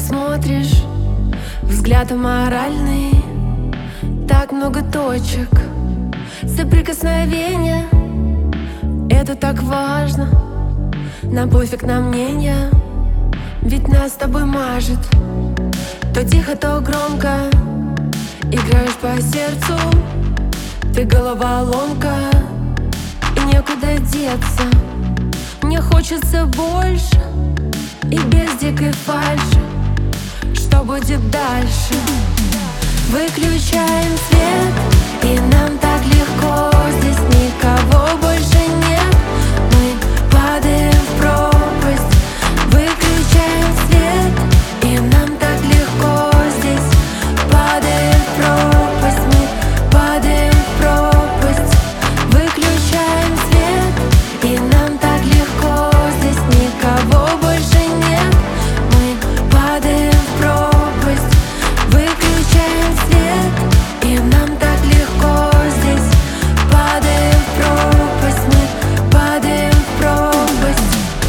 смотришь, взгляд аморальный, так много точек, соприкосновения. Это так важно, нам пофиг на мнение, ведь нас с тобой мажет. То тихо, то громко, играешь по сердцу, ты головоломка, и некуда деться. Мне хочется больше, и без дикой фальши. Что будет дальше? Выключаем свет, и нам так легко, здесь никого больше нет. Мы падаем в пропасть. Выключаем свет, и нам так легко, здесь падаем в пропасть. Мы падаем в пропасть. Выключаем свет, и нам так легко, здесь никого больше нет. Мы падаем в пропасть. Выключаем свет, и нам так легко, здесь падаем в пропасть. Мы падаем в пропасть.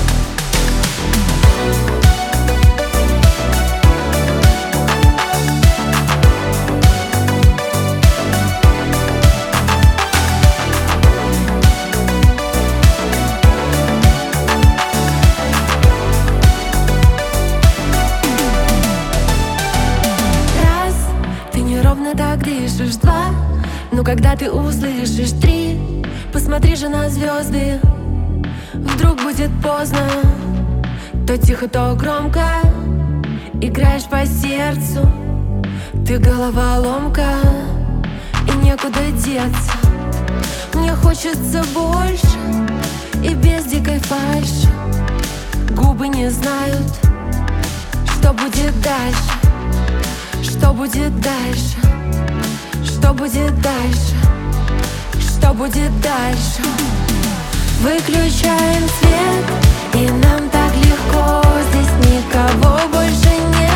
Раз, ты неровно так дышишь. Два, но когда ты услышишь. Три, посмотри же на звезды, вдруг будет поздно. То тихо, то громко, играешь по сердцу, ты головоломка, и некуда деться. Мне хочется больше, и без дикой фальши. Губы не знают, что будет дальше. Что будет дальше? Что будет дальше? Что будет дальше? Выключаем свет, и нам так легко, здесь никого больше нет.